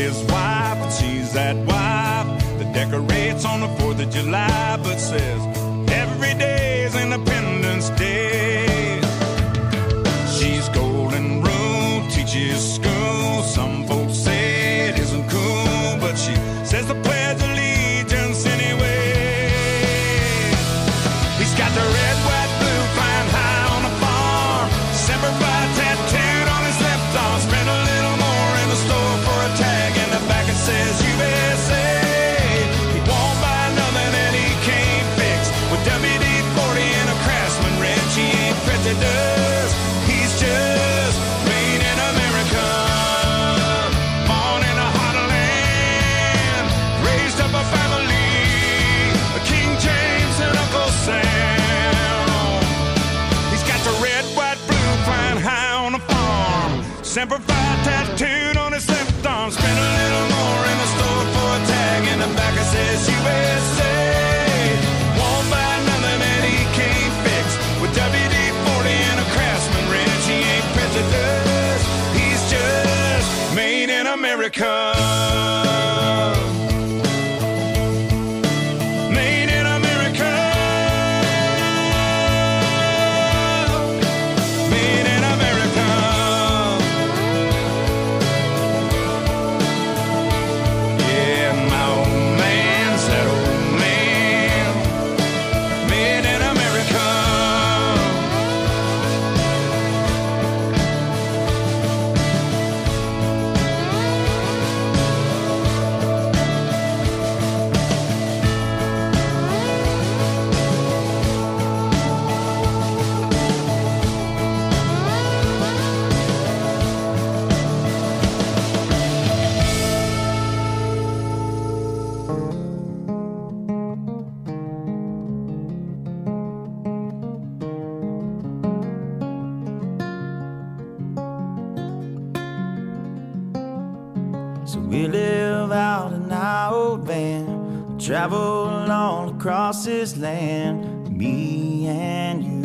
his wife, and she's that wife that decorates on the 4th of July, but says every day is Independence Day. She's golden rule, teaches school. Some folks say it isn't cool, but she says the Pledge of Allegiance anyway. He's got the red, white, blue flying high on the farm. Semper Fi tattooed on his left arm. Spent a little more in the store for a tag, and the back it says USA. He won't buy nothing that he can't fix. With WD-40 and a Craftsman wrench, he ain't prejudiced. He's just made in America. Born in a heartland, raised up a family, King James and Uncle Sam. He's got the red, white, blue flying high on the farm. Semper Fi tattooed on his left arm. Spent a little more in the store for a tag, and the back it says USA. Won't buy nothing that he can't fix. With WD-40 and a Craftsman wrench, he ain't prejudiced. He's just made in America. Made in America. Made in America. Yeah, my old man's that old man. Made in America. So we live out in our old van, travel all across this land, me and you.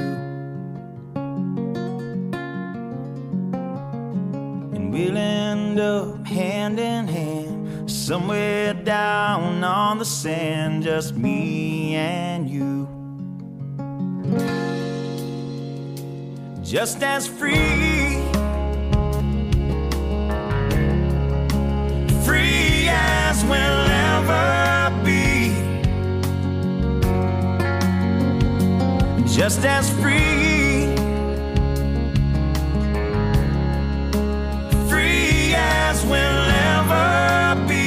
And we'll end up hand in hand, somewhere down on the sand, just me and you. Just as free, free as we'll ever be. Just as free, free as we'll ever be.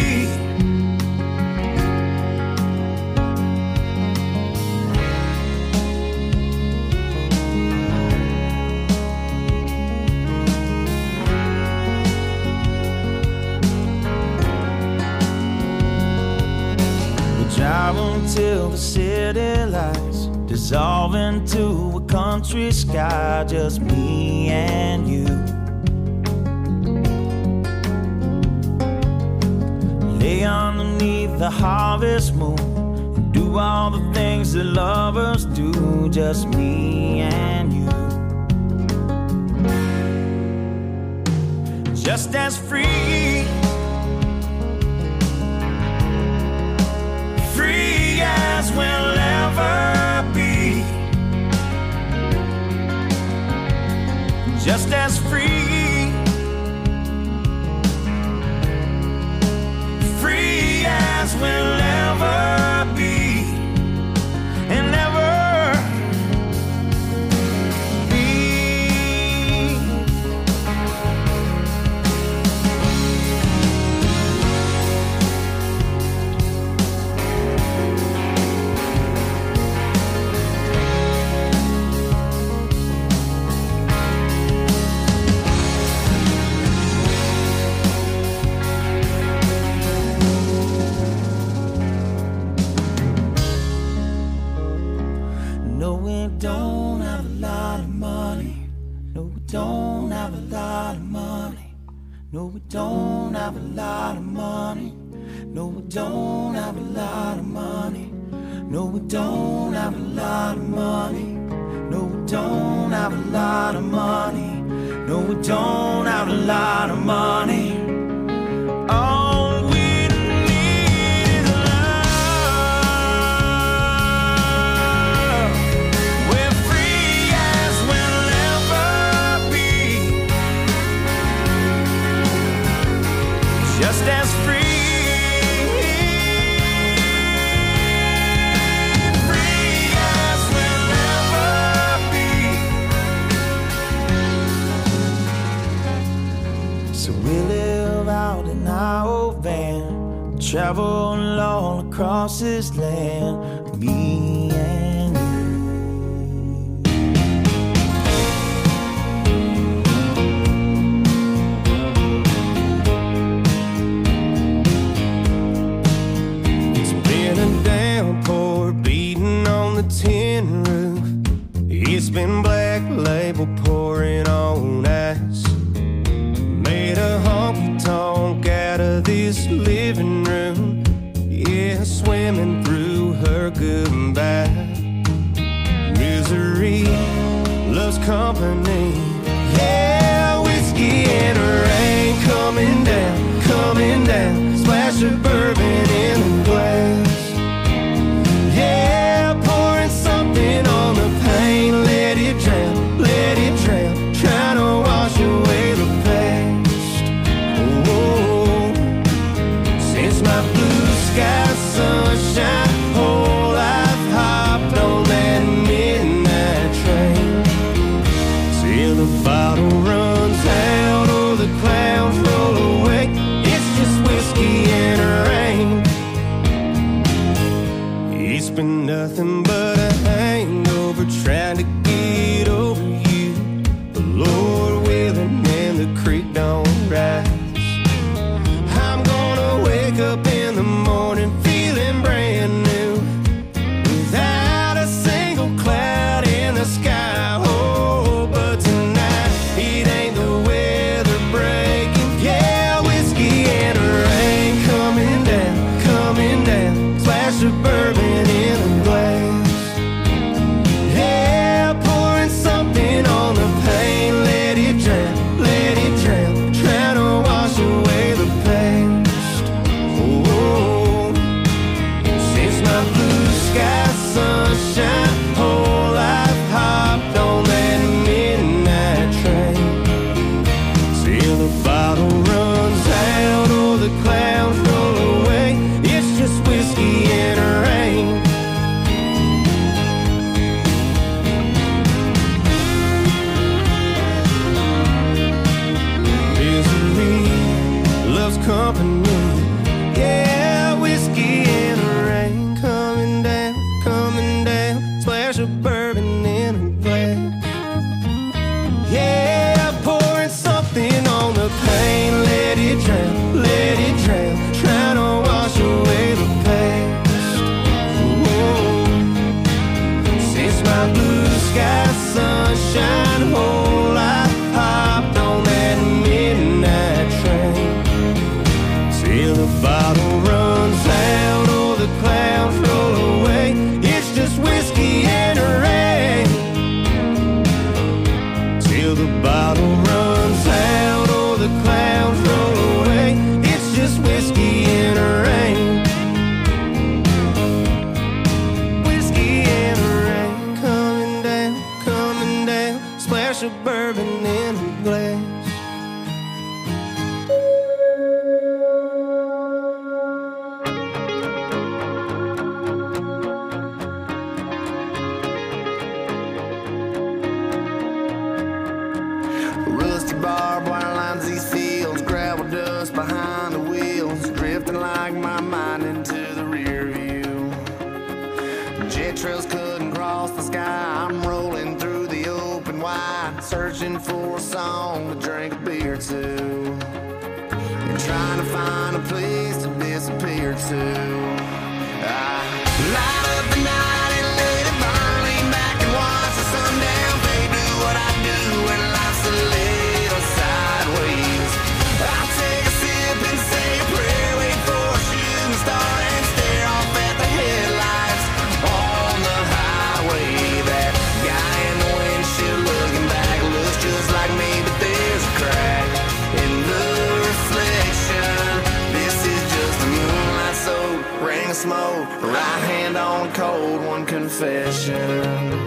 Drive until the city lights dissolve into a country sky, just me and you. Lay underneath the harvest moon and do all the things that lovers do, just me and you. Just as free, free as we'll ever be. Just as free, free as we'll ever be. And ever be. No, we don't have a lot of money. No, we don't have a lot of money. No, we don't have a lot of money. No, we don't have a lot of money. No, we don't have a lot of money. No, we don't have a lot of money. No, we don't have a lot of money. Oh, just as free. Travel all across this land, me and you. It's been a downpour beating on the tin roof. It's been Black Label pouring on ice. Made a honky-tonk out of this living room, yeah, swimming through her goodbye. Misery loves company, yeah, whiskey and rain coming down, splash of bourbon in the glass. Yeah, pouring something on the pain, let it drown, trying to wash away the past. My blue sky sunshine, whole life hopped on that midnight train. Till the bottle runs out or the clouds roll away, it's just whiskey and rain. It's been nothing but a hangover trying to get over you. The Lord willing and the creek don't rise. Up in the morning feeling brand new, without a single cloud in the sky. Oh, but tonight it ain't the weather breaking. Yeah, whiskey and rain coming down, splash of bourbon in the glass. Yeah, pouring something on the pain, let it drown, trying to wash away the pain. Sky sunshine, whole life hopped on that midnight train. Till the bottle runs out or the clouds roll away, it's just whiskey and rain. Misery loves company, yeah, whiskey and rain coming down, splash of bourbon in a glass. Yeah, pouring something on the pain, let it drown, trying to wash away the past. Whoa. Since my blue sky sunshine, whole life hopped on that midnight train. Till the bottle runs out or the clouds roll away, it's just whiskey and rain. Till the bottle runs out or the clouds roll away, it's just whiskey and rain. Whiskey and rain coming down, splash of bourbon in a glass. Barbed wire lines these fields, gravel dust behind the wheels, drifting like my mind into the rear view. Jet trails couldn't cross the sky, I'm rolling through the open wide, searching for a song to drink a beer to, and trying to find a place to disappear to. I light up the night and let it burn, lean back and watch the sundown fade, do what I do when life's a little sideways. I'll take a sip and say a prayer, wait for a shooting star and stare off at the headlights on the highway. That guy in the windshield looking back looks just like me, but there's a crack in the reflection. This is just a moonlight soaked ring of smoke, right hand on a cold one confession.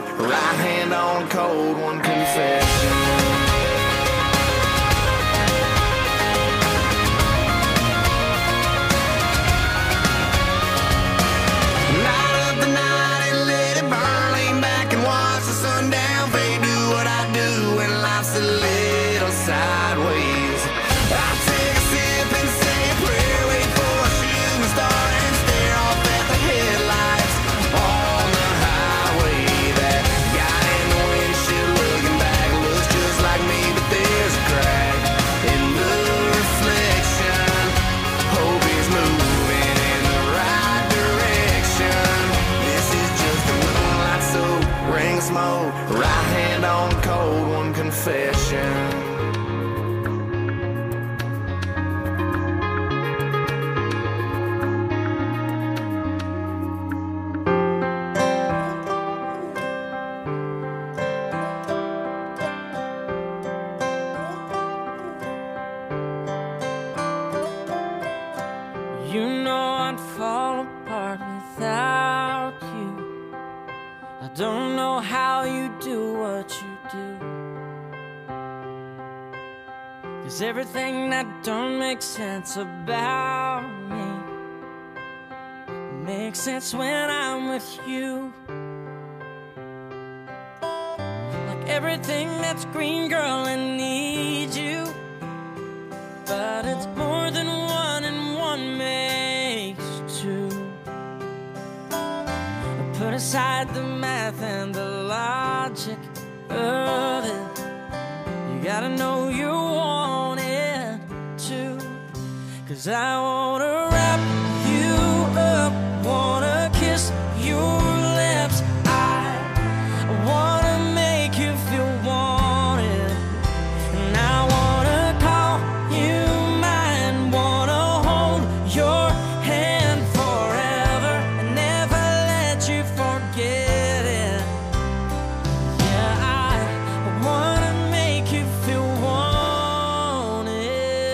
smoke, right hand on a cold one confession. Smoke, right hand on cold one confession. You know I'd fall apart without you. I don't know how you do what you do, 'cause everything that don't make sense about me makes sense when I'm with you. Like everything that's green, girl, I need you, but it's more than one and one makes two. Put aside the math and the logic of it. You gotta know you want it too, 'cause I wanna wrap you up, wanna kiss your lips. I wanna make you feel wanted, and I wanna call you mine, wanna hold your hand forever and never let you forget it. Yeah, I wanna make you feel wanted.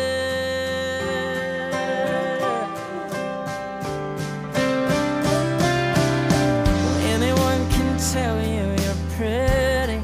Anyone can tell you you're pretty,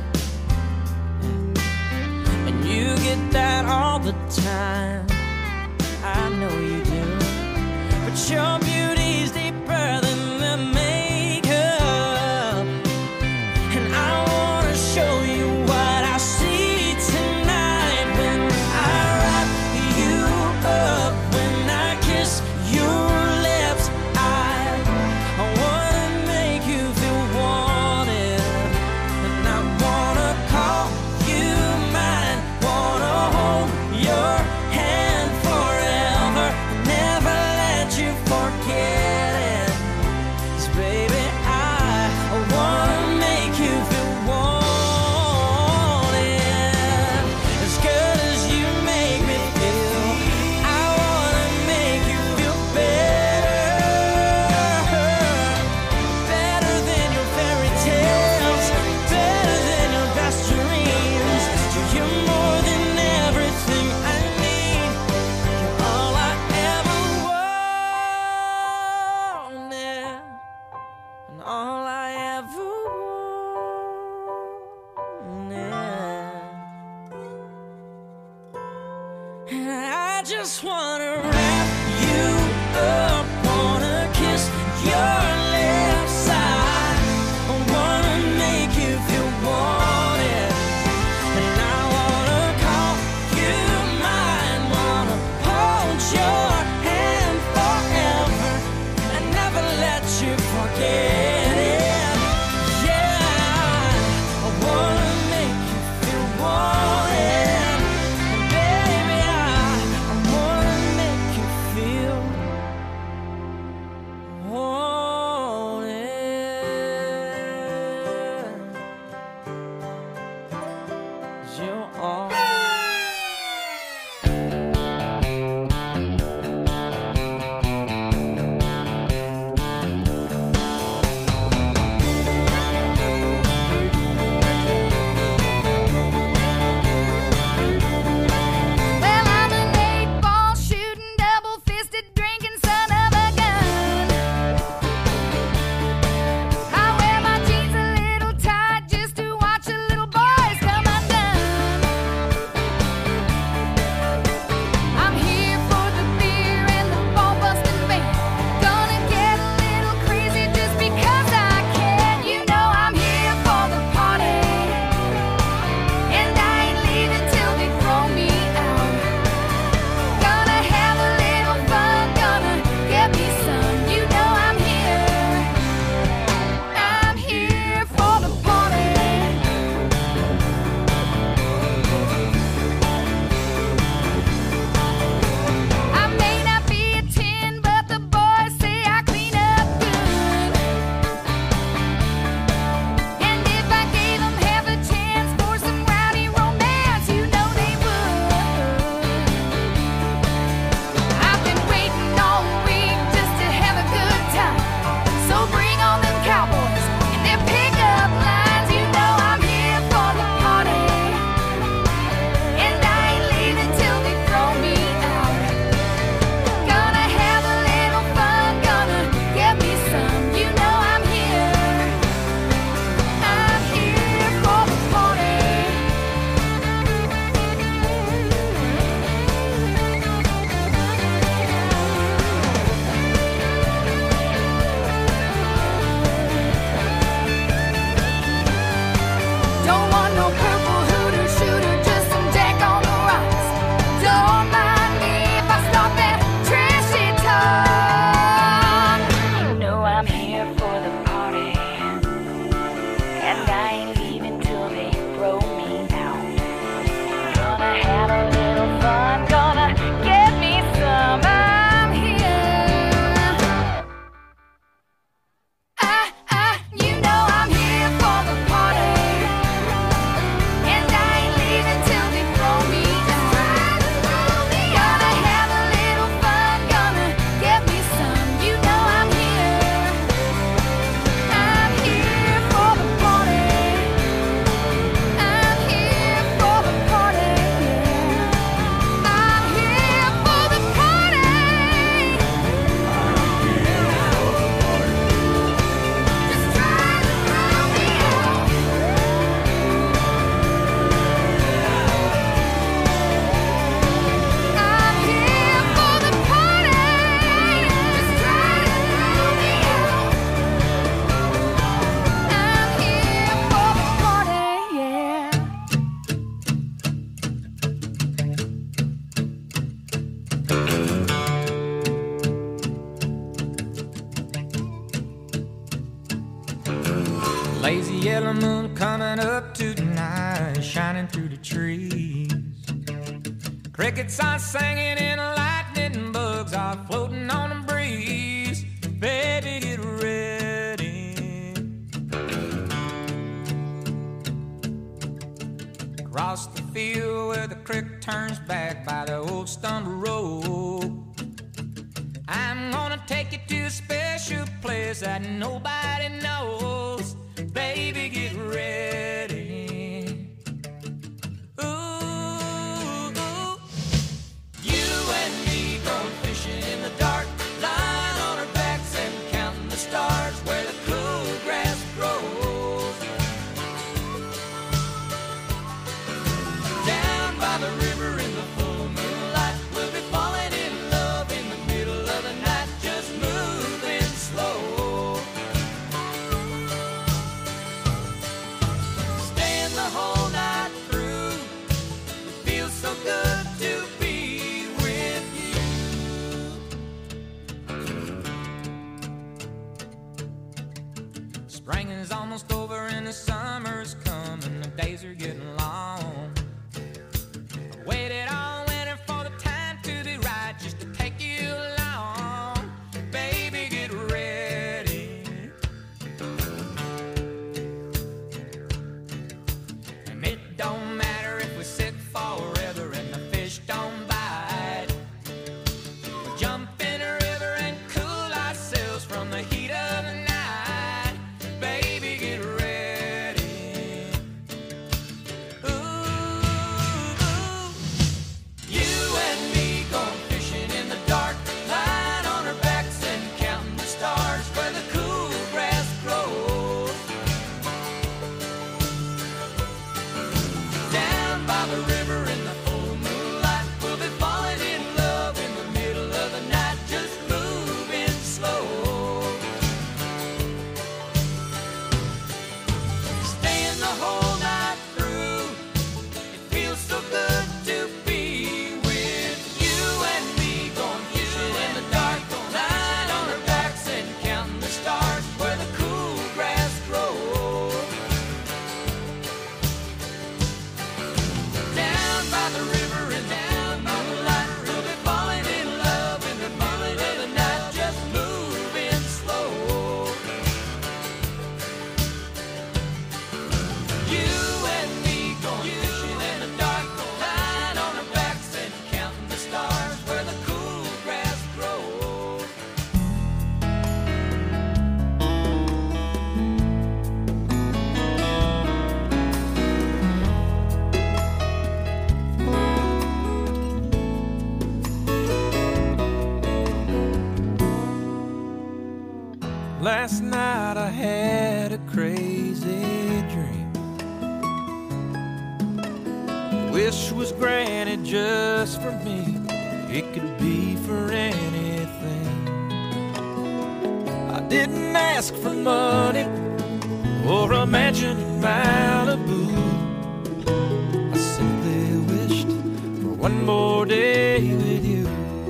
and you get that all the time. I know you do, but your beauty's deeper than the makeup, and I wanna show you what I see tonight when I wrap you up, when I kiss your lips. I wanna make you feel wanted, and I wanna call you mine, wanna hold your hand forever, never let you forget it. 'Cause baby, I wanna make you feel wanted, as good as you make me feel. I wanna make you feel better, better than your fairy tales, better than your best dreams. You're more than everything I need. You're all I ever wanted, and all I ever wanted. And I just wanna wrap you up, wanna kiss your lips. I wanna make you feel wanted, and I wanna call you mine, wanna hold your hand forever and never let you forget it. Yeah, I wanna make you feel wanted, and baby, I wanna make Lazy yellow moon coming up tonight, shining through the trees. Crickets are singing and lightning bugs are floating on the breeze. Baby, get ready. Across the field where the creek turns back by the old stumble road, I'm gonna take you to a special place that nobody knows. Baby, get ready. Ooh, you and me going fishing in the dark, lying on our backs and counting the stars where the cool grass grows. Down by the river in the full moonlight, we'll be falling in love in the middle of the night, just moving slow. Staying the whole night through, it feels so good to be with you. Spring is almost over and the summer's coming, the days are getting long. I waited all winter for the time to be right, just to take you along. Baby, get ready. And it don't matter if we sit forever and the fish don't bite. We'll jump in a river and cool ourselves from the heat of the night. Baby, get ready. Ooh, you and me going fishing in the dark, lying on our backs and counting the stars where the cool grass grows. Down by the river in the full moonlight, we'll be falling in love in the middle of the night, just moving slow. Staying the whole night through, it feels so good to be with you and me going fishing in the dark, lying on our backs and counting the stars where the cool grass grows. Down by the river and down by the light, we'll be falling in love in the middle of the night, just moving slow. You and me going fishing in the dark, lying on our backs and counting the stars where the cool grass grows. Last night I had a crazy dream. Wish was granted just for me. It could be for anything. I didn't ask for money or a mansion in Malibu. I simply wished for one more day with you.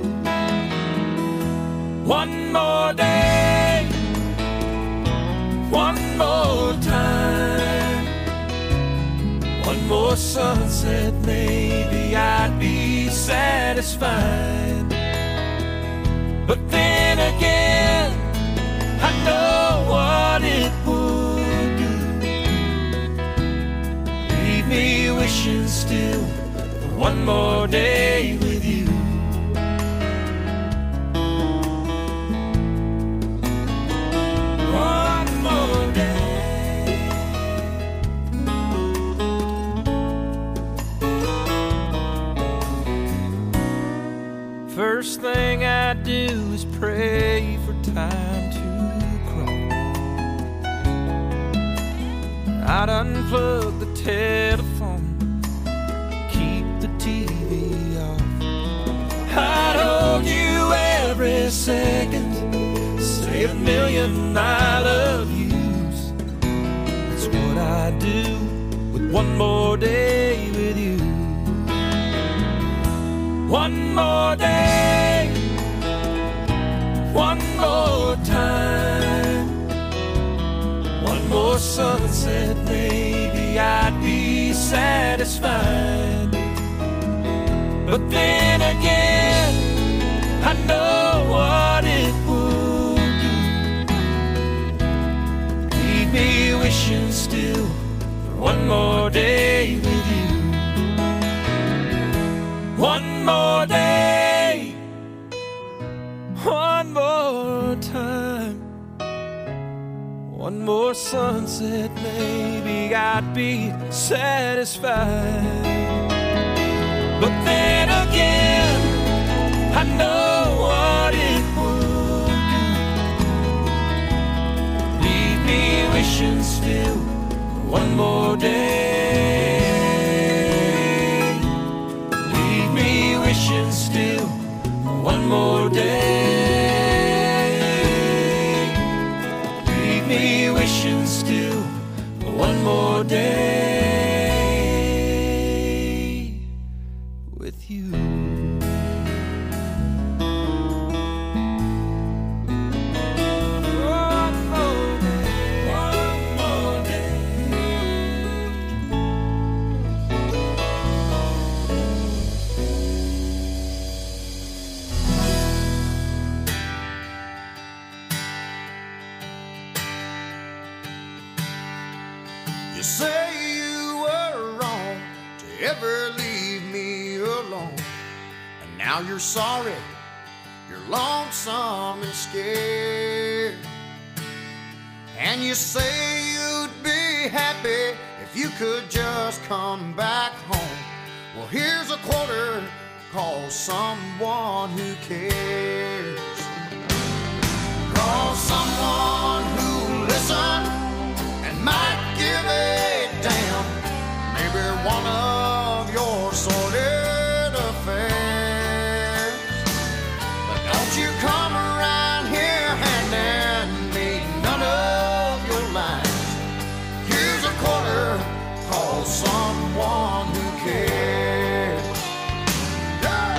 One more day, one more time, one more sunset, maybe I'd be satisfied. But then again, I know what it would do. Leave me wishing still for one more day with you. One more day. First thing I do is pray for time to crawl. I'd unplug the telephone, keep the TV off. I'd hold you every second, say a million I love yous. That's what I do with one more day with you. One more day, one more time, one one more sunset, maybe I'd be satisfied. But then again, I know what it would do. Leave me wishing still for one more day with you. One more day, one more time, one more sunset, maybe I'd be satisfied. But then again, I know what it would do. Leave me wishing still for one more day. Leave me wishing still for one more day. Leave me wishing still for one more day with you. You say you were wrong to ever leave me alone, and now you're sorry, you're lonesome and scared. And you say you'd be happy if you could just come back home. Well, here's a quarter, call someone who cares. Call someone who'll listen and might give a damn. Maybe one of your sordid affairs. But don't you come around here handing me none of your lines. Here's a quarter, call someone who cares. Yeah.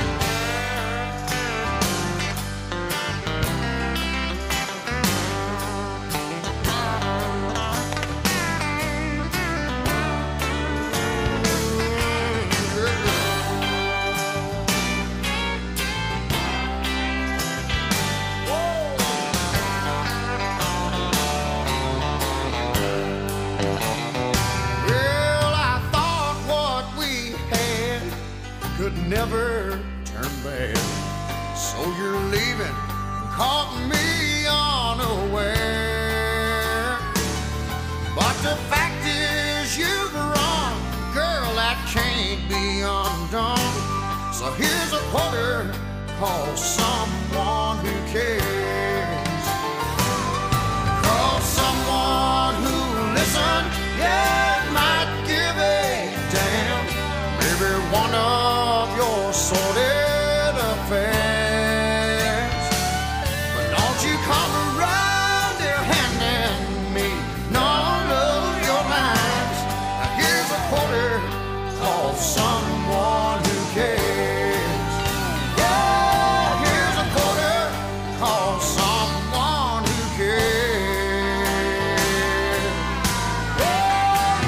Well, I thought what we had could never turn bad. So you're leaving, caught me unaware. But the fact is you've run, girl, that can't be undone. So here's a quarter, call someone who cares. Call someone who'll listen, yeah, might give a damn. Maybe one of your sordid affairs. But don't you come around here handing me none of your lines. Now here's a quarter, call someone who cares. Yeah, here's a quarter, call someone who cares. Yeah,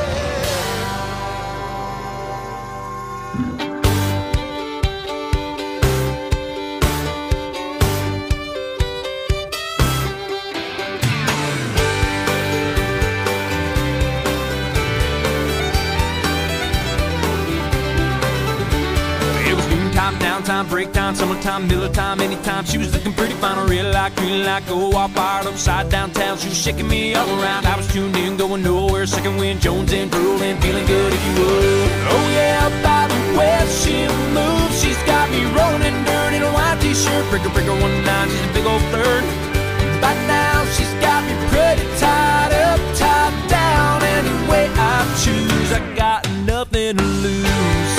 It was noontime, downtime, break time, summertime, middle of time, anytime. She was looking pretty fine, real like, green like, go all fired upside downtown. She was shaking me all around. I was tuned in, going nowhere. Second wind, Jones and drooling, feeling good if you would. Oh yeah, by the way she moves, she's got me rolling in dirt in a white t-shirt. Breaker, breaker, 1-9, she's a big old flirt. By now she's got me pretty tied up, tied down. Any way I choose, I got nothing to lose.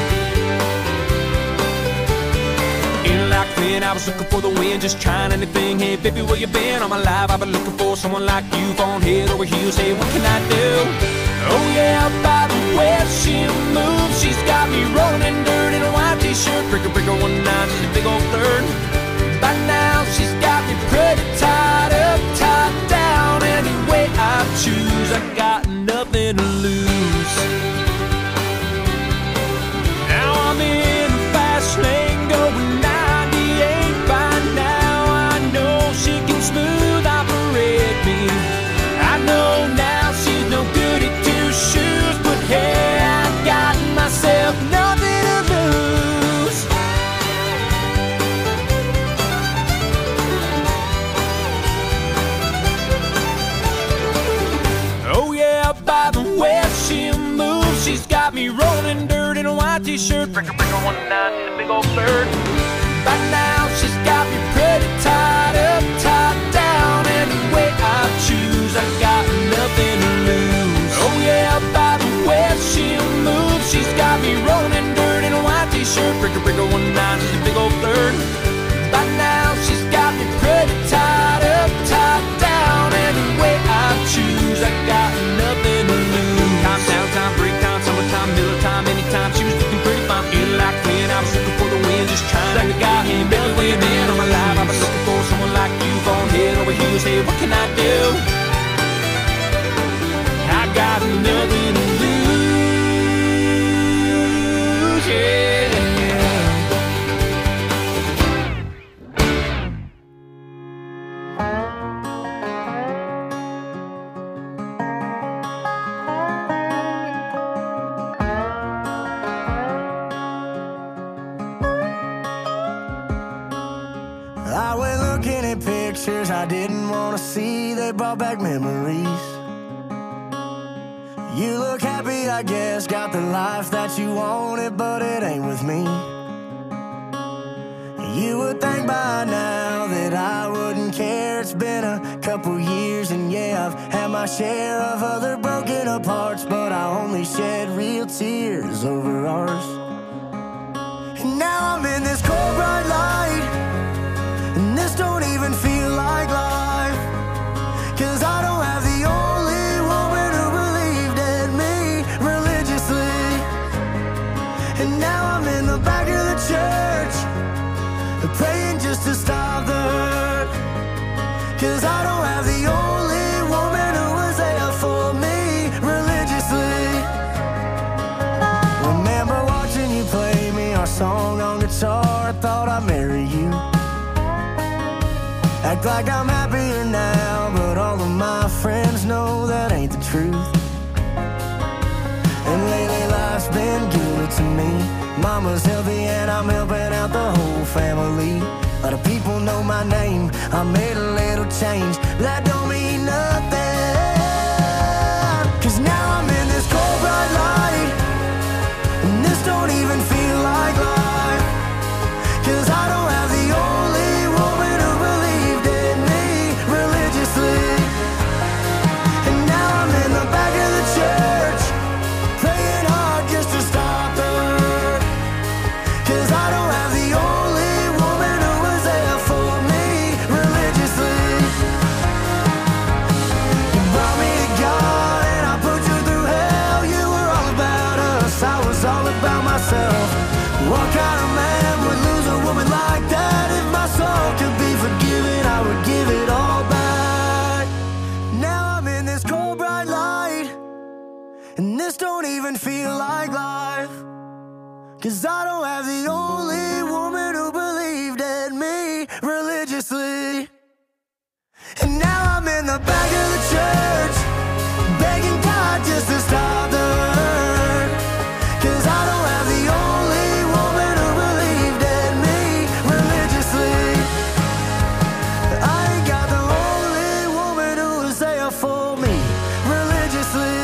In like then, I was looking for the wind, just trying anything. Hey baby, where you been? All my life I've been looking for someone like you, falling head over heels. Hey, what can I do? Oh yeah, by the way she moves, she's got me rolling in dirt in a white t-shirt. Breaker, breaker, 1-9, she's a big old flirt. By now she's got me pretty tied up, tied down. Any way t-shirt, breaker 19, the big old bird. By now she's got me pretty tied up, tied down, and the way I choose, I got nothing to lose. Oh yeah, by the way she'll move, she's got me rolling in dirt in a white t-shirt, breaker 19, the big old bird. By now she's got me pretty tied up, tied down, and the way I choose, I got nothing to lose. Time, downtime, break time, summertime, middle time, anytime. She was looking pretty fine, feeling like when I was looking for the wind, just trying to get out here, barely way man on my life. I was looking for someone like you, gone head over heels. Hey, what can I do? I got nothing to lose, yeah. I went looking at pictures I didn't want to see. They brought back memories. You look happy, I guess, got the life that you wanted, but it ain't with me. You would think by now that I wouldn't care. It's been a couple years, and yeah, I've had my share of other broken apart, but I only shed real tears over ours. And now I'm in this cold bright light, and this don't even feel like life, 'cause I don't have the only woman who believed in me religiously. And now I'm in the back of the church, praying just to stop the hurt, 'cause I don't have the only woman who was there for me religiously. Remember watching you play me our song on guitar, I thought I'd marry you. Act like I'm happier now, but all of my friends know that ain't the truth. And lately life's been good to me. Mama's healthy and I'm helping out the whole family. A lot of people know my name, I made a little change, but that don't mean nothing, 'cause now I'm in this cold bright light, and this don't even feel like life, 'cause I don't have the only woman who believed in me religiously. And now I'm in the back of the church, praying hard just to stop the hurt, 'cause I don't have the only woman who was there for me religiously. You brought me to God and I put you through hell. You were all about us, I was all about myself. What kind of man would lose a woman like that? If my soul could be forgiven, I would give it all back. Now I'm in this cold bright light, and this don't even feel like life, 'cause I don't have the only woman who believed in me religiously. And now I'm in the back of the church, begging God just to stop the hurt, 'cause I don't have the only woman who believed in me religiously. I ain't got the only woman who was there for me religiously.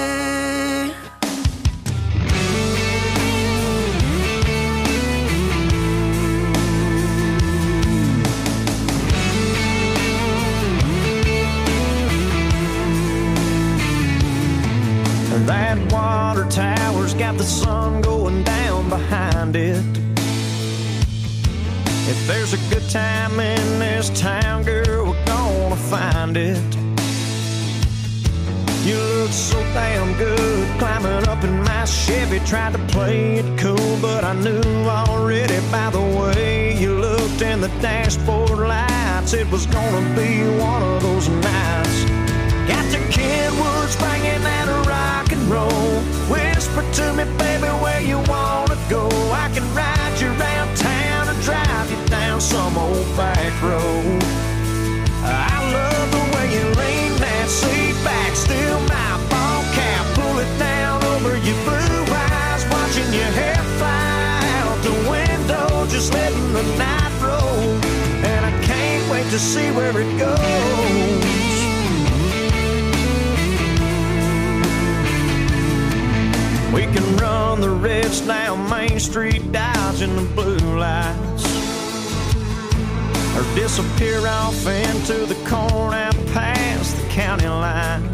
That water tower's got the sun going down behind it. If there's a good time in this town, girl, we're gonna find it. You look so damn good climbing up in my Chevy. Tried to play it cool, but I knew already by the way you looked in the dashboard lights, it was gonna be one of those nights. Got to Kenwood's banging that rock and roll. Whisper to me, baby, where you wanna go. I can ride you around town and drive you down some old back road. I love the way you lean that seat back, still my ball cap, pull it down over your blue eyes, watching your hair fly out the window, just letting the night roll. And I can't wait to see where it goes. We can run the red minutes down Main Street, dodging the blue lights, or disappear off into the corn out past the county line.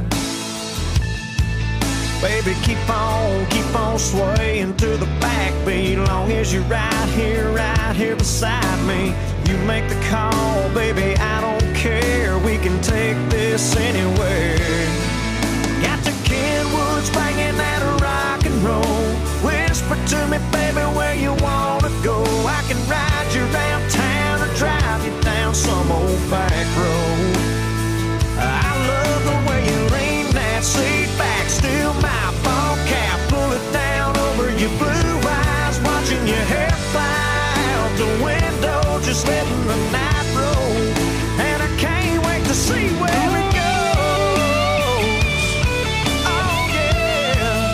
Baby, keep on swaying to the backbeat, long as you're right here beside me. You make the call, baby, I don't care. We can take this anywhere. Got the Kenwoods banging that rock and roll. Whisper to me, baby, where you wanna go. I can ride you around town or drive you down some old back road. I love the way you lean that seat back, steal my ball cap, pull it down over your blue eyes, watching your hair fly out the window, just letting the night roll. And I can't wait to see where it goes. Oh yeah.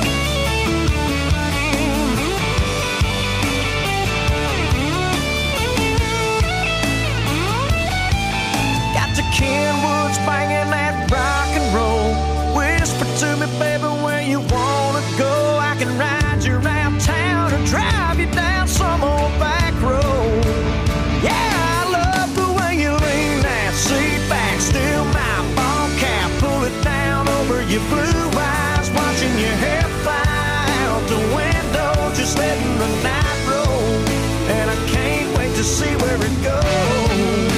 Got the Kenwoods banging that rock and roll. Whisper to me, baby, where you wanna go. I can ride you around town or drive you down some old back road. Yeah, I love the way you lean that seat back, steal my ball cap, pull it down over your blue eyes, watching your hair fly out the window, just letting the night roll. And I can't wait to see where it goes.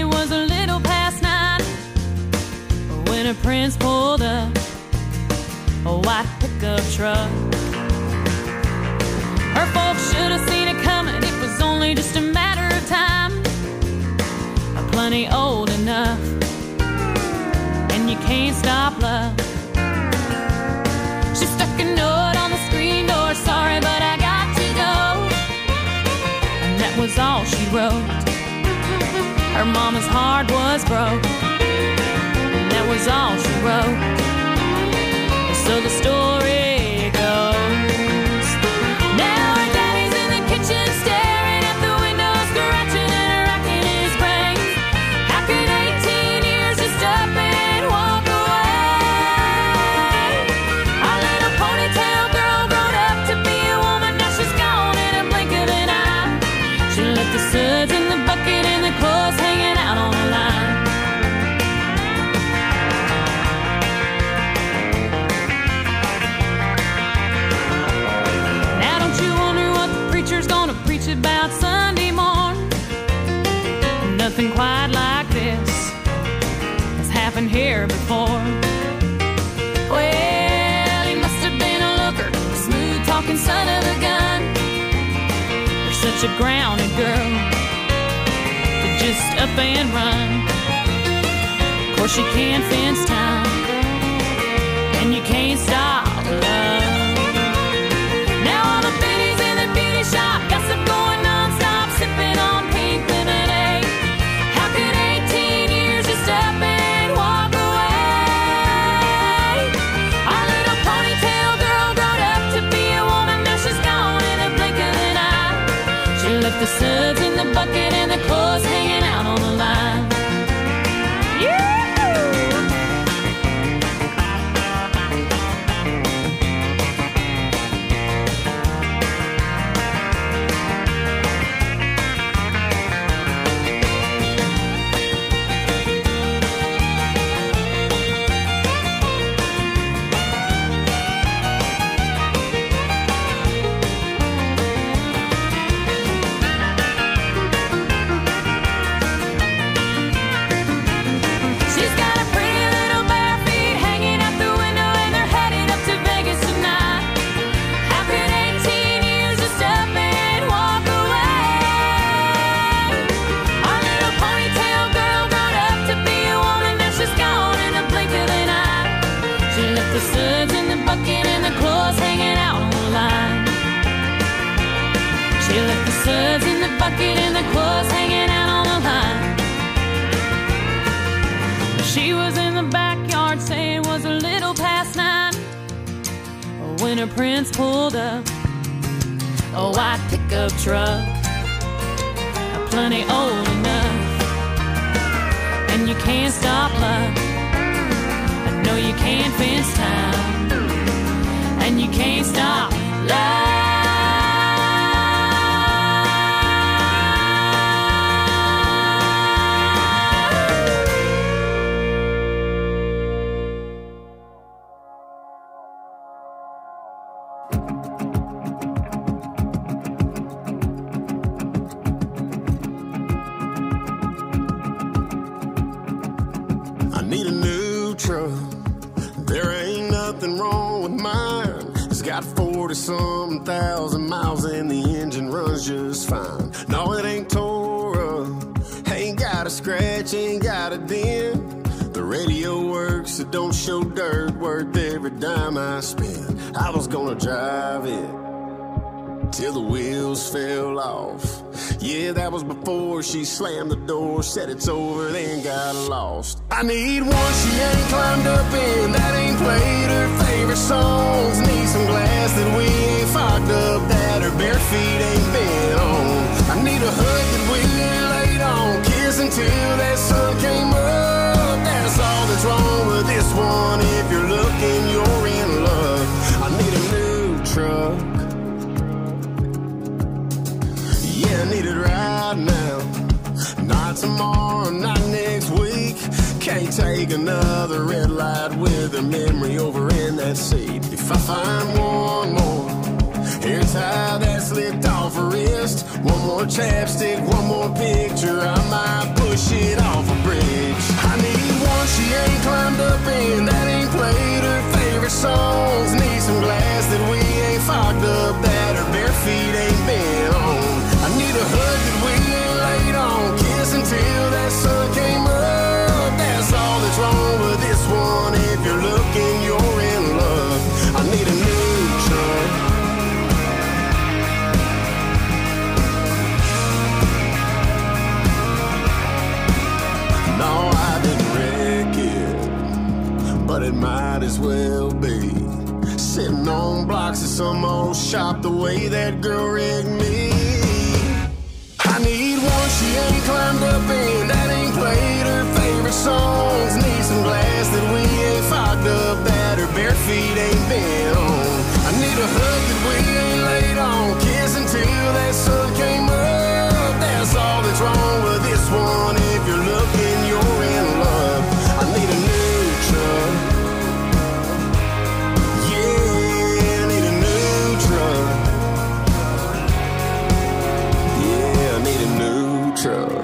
Prince pulled up. a white pickup truck. Her folks should have seen it coming, it was only just a matter of time. Plenty old enough, and you can't stop love. She stuck a note on the screen door, sorry but I got to go. And that was all she wrote. Her mama's heart was broke, and that was all she wrote. So the story goes, now her daddy's in the kitchen staring at the window, scratching and racking his brain. How could 18 years just up and walk away? Our little ponytail girl grown up to be a woman, now she's gone in a blink of an eye. She left the suds in the bucket and the clothes hanging out on the line. Now don't you wonder what the preacher's gonna preach about Sunday morn? Nothing quite like this has happened here before. Well, he must have been a looker, a smooth-talking son of a gun. You're such a grounded girl to just up and run. Of course you can't fence time, and you can't stop love. Now all the biddies in the beauty shop, gossip going non-stop, sipping on pink lemonade. How could 18 years just up and walk away? Our little ponytail girl grown up to be a woman, now she's gone in a blink of an eye. She left the suds in the bucket and the clothes hanging out on the line. She's got a pretty little bare feet hanging out the window, and they're headed up to Vegas tonight. How could 18 years just up and walk away? Our little ponytail girl grown up to be a woman, now she's gone in a blink of an eye. She left the suds in the bucket and the clothes hanging out on the line. She left the suds in the bucket and the clothes hanging out on the line. She was in the backyard saying it was a little past 9 when her prince pulled up, a white pickup truck, plenty old enough, and you can't stop love. I know you can't fence time, and you can't stop love. I need a new truck. There ain't nothing wrong with mine. It's got 40-some thousand miles and the engine runs just fine. No, it ain't tore up, ain't got a scratch, ain't got a dent. The radio works, it don't show dirt, worth every dime I spend. I was gonna drive it till the wheels fell off. Yeah, that was before she slammed the door, said it's over, then got lost. I need one she ain't climbed up in, that ain't played her favorite songs. Need some glass that we ain't fogged up, that her bare feet ain't been on. I need a hood that we laid on, kiss until that sun came up. That's all that's wrong with this one. If you're looking, you're in love. I need a new truck. Yeah, I need it right now. Not tomorrow, not next week. Can't take another red light with her memory over in that seat. If I find one more hair tie that slipped off her wrist, one more chapstick, one more picture, I might push it off a bridge. I need one she ain't climbed up in, that ain't played her favorite song. it might as well be. Sitting on blocks of some old shop the way that girl rigged me. I need one she ain't climbed up in, that ain't played her favorite songs. Need some glass that we ain't fogged up, that her bare feet ain't been on. I need a hug that we ain't laid on, kiss until that sun came up. That's all that's wrong with this one. If you're looking, you're in love. I need a new truck. Yeah, I need a new truck. Yeah, I need a new truck.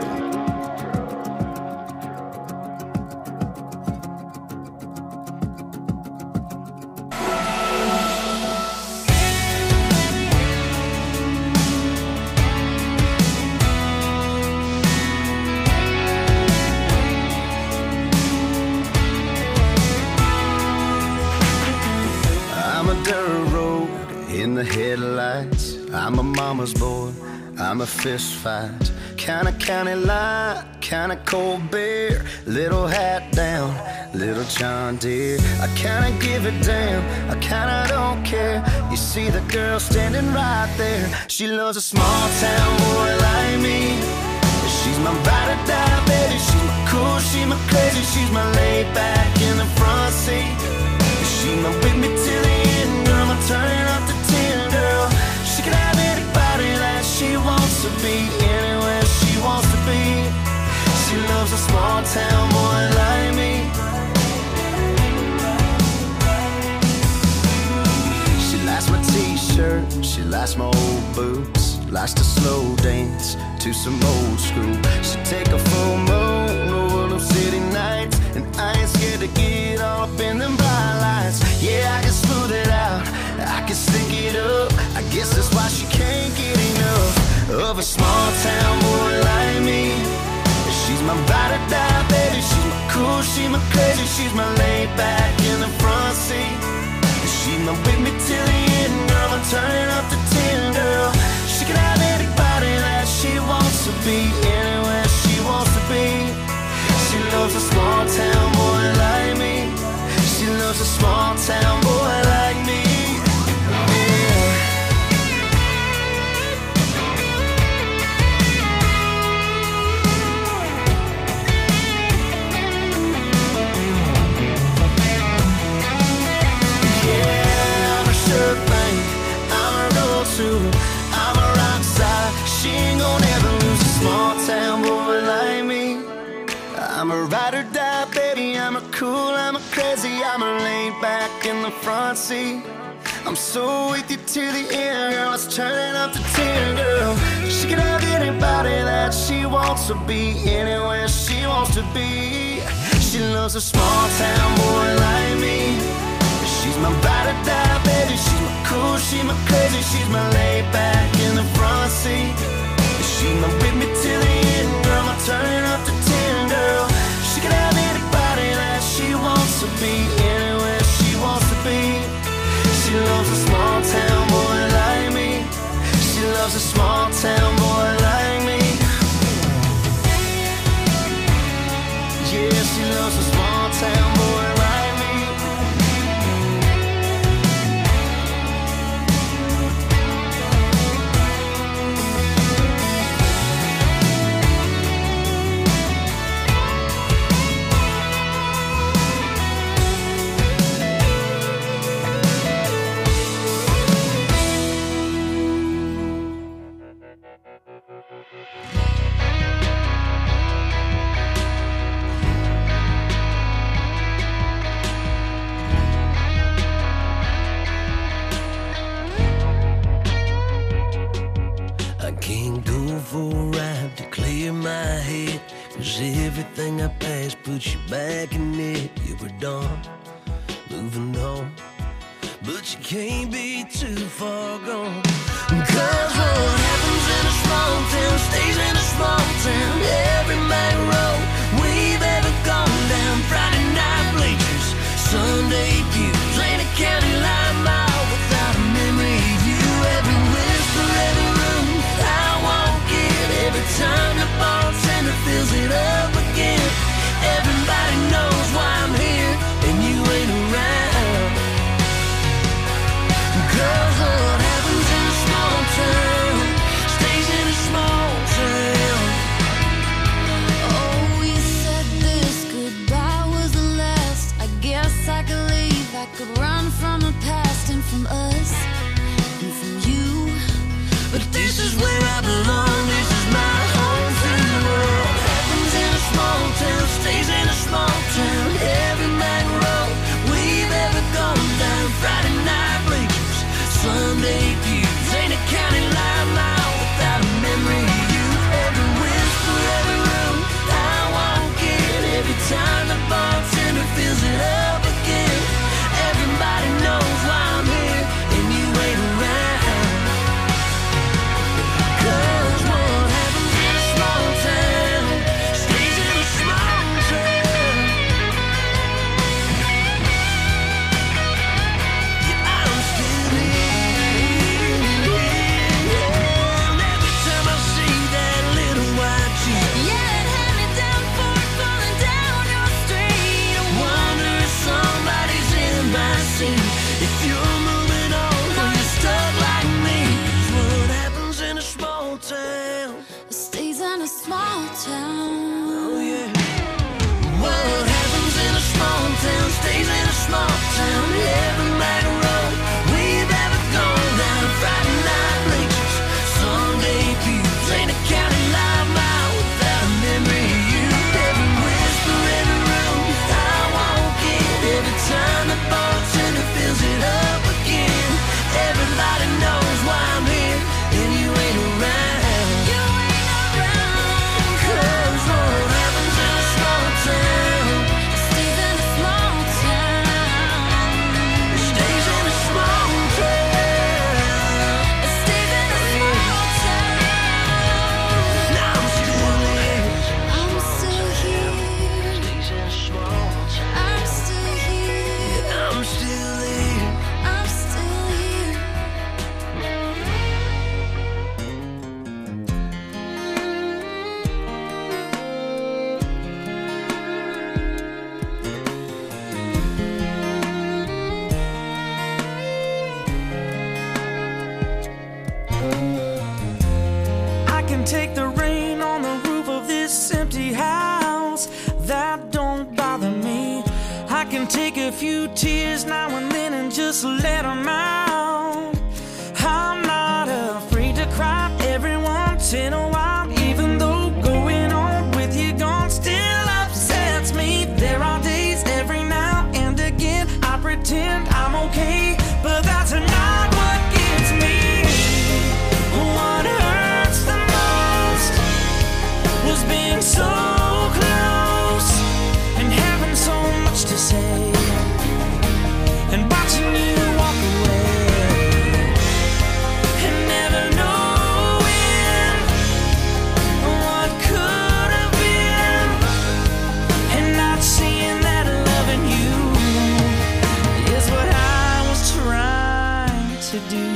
The headlights, I'm a mama's boy, I'm a fist fight, kinda county line, kinda cold beer, little hat down, little John Deere. I kinda give it down, I kinda don't care. You see the girl standing right there, she loves a small town boy like me. She's my ride or die, baby, she's my cool, she's my crazy, she's my laid back in the front seat. She's my with me till the end, girl, I'm turning up the 10, girl. She can have anybody that she wants to be, anywhere she wants to be. She loves a small town boy like me. She likes my t-shirt, she likes my old boots, likes to slow dance to some old school. She take a full moon over them city nights, and I ain't scared to get all up in them bright lights. Yeah, I can smooth it out, I can stick it up. I guess that's why she can't get enough of a small town boy like me. She's my ride or die, baby, she's my cool, she's my crazy, she's my laid back in the front seat. She's my with me till the end, girl, I'm turning up the 10, girl. She can have anybody that she wants to be, anywhere she wants to be. She loves a small town boy like me. She loves a small town boy like me. Yeah. Yeah, I'm a sure thing, I'm a real too, I'm a rock star. She ain't gonna ever lose a small town boy like me. I'm a ride or die, baby, I'm a cool, I'm a crazy, I'm a laid back in the front seat. I'm so with you to the end, girl, let's turn it up to 10, girl. She can have anybody that she wants to be, anywhere she wants to be. She loves a small town boy like me. She's my ride or die, baby, she's my cool, she's my crazy, she's my laid back in the front seat. She's my with me till the end, girl, I'm turning up to 10, girl. She can have anybody that she wants to be, anywhere she wants to be. She loves a small town boy like me. She loves a small town boy like me. Yeah, she loves a small town boy like me. Everything I passed put you back in it. You were done, moving on, but you can't be too far gone. Cause what happens in a small town stays in a small town. Every main road we've ever gone down, Friday night bleachers, Sunday pews, ain't a county line mile without a memory of you. Every whisper, every room I walk in, every time the bartender fills it up again. Everybody knows why I'm here, and you ain't around. can take a few tears now and then and just let them out. I'm not afraid to cry every once in a while, even though going on with you gone still upsets me. There are days every now and again I pretend I'm okay, but that's not what gets me. What hurts the most was being so close and having so much to say, and watching you walk away and never knowing what could have been, and not seeing that loving you is what I was trying to do.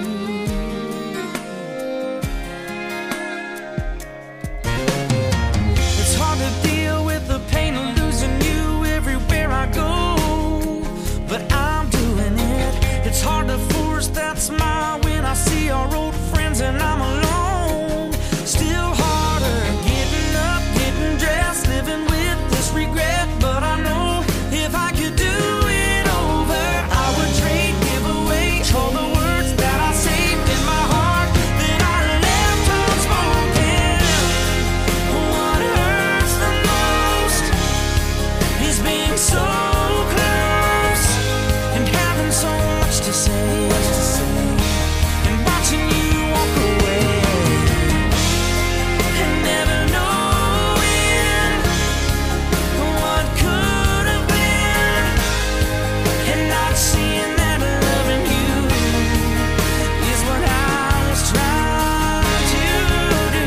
It's hard to deal with the pain of losing you everywhere I go, but I'm doing it. It's hard to force that smile when I see our old friends and I'm alone. Still harder getting up, getting dressed, living with this regret. But I know if I could do it over, I would trade, give away all the words that I saved in my heart that I left unspoken. What hurts the most is being so close and having so much to say, and watching you walk away and never knowing what could have been, and not seeing that loving you is what I was trying to do.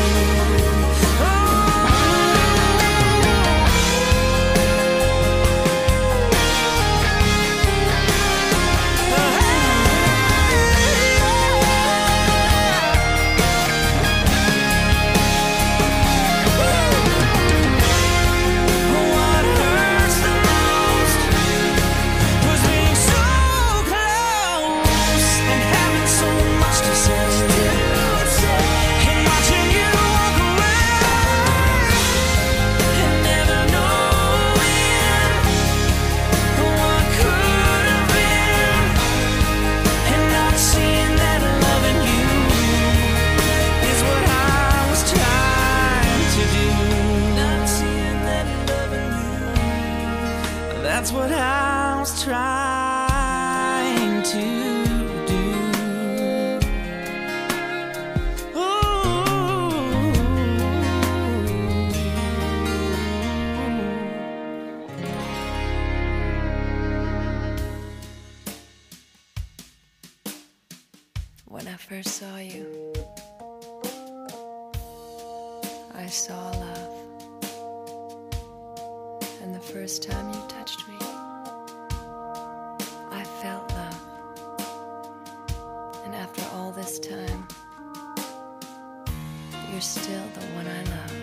What hurts the most was being so close and having so much to say, and watching you walk away and never knowing what could have been, and not seeing that loving you is what I was trying to do. Not seeing that loving you, that's what I was trying to do. When I first saw you, I saw love. And the first time you touched me, I felt love. And after all this time, you're still the one I love.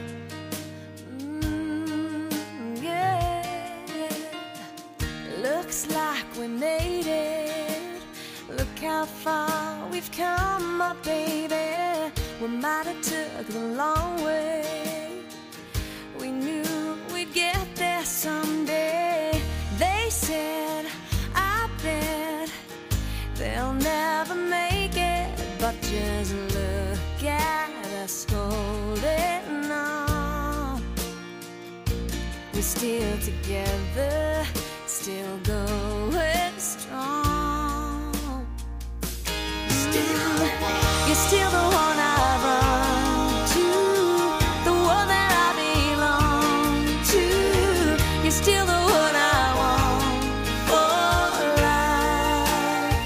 Yeah. Looks like we made it. Look how far we've come, my baby. We might have took the long way. We knew we'd get there someday. They said, I bet they'll never make it, but just look at us holding on. We're still together, still going strong. You're still the one I run to, the one that I belong to. You're still the one I want for life.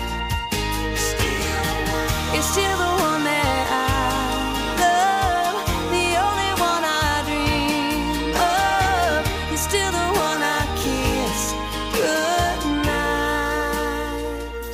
You're still the one that I love, the only one I dream of. You're still the one I kiss goodnight.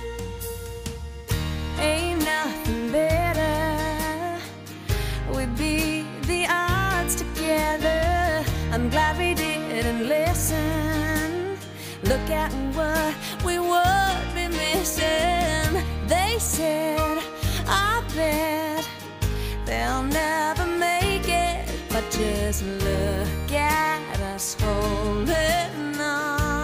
Ain't nothing better. We beat the odds together. I'm glad we didn't listen. Look at what we would be missing. They said, I bet they'll never make it, but just look at us holding on.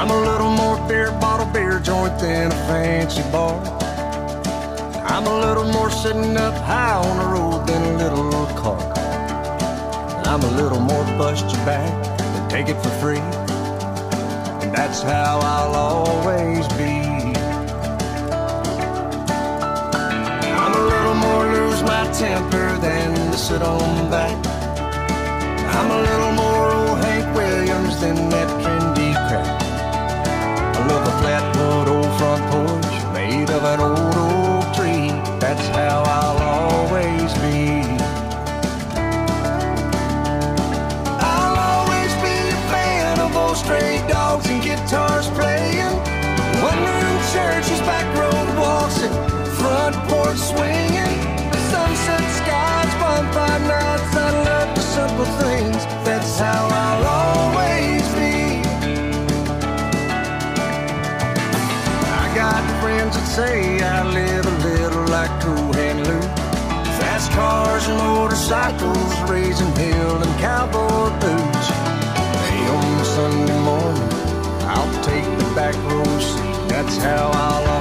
I'm a little more beer bottle beer joint than a fancy bar. I'm a little more sitting up high on the road than a little car. I'm a little more bust your back than take it for free. And that's how I'll always be. I'm a little more lose my temper than to sit on back. I'm a little more old Hank Williams than that trendy crap. I love a flatwood old front porch made of an old oak tree. That's how I'll always be. I'll always be a fan of old stray dogs and guitars playing, one-room churches, back road waltzing, front porch swinging, sunset skies, bonfire nights. I love the simple things. That's how I'll always be. I got friends that say I live a little like Cool Hand Luke. Fast cars and motorcycles, raising hell and cowboy boots. Hey, on a Sunday morning, I'll take the back row seat. That's how I'll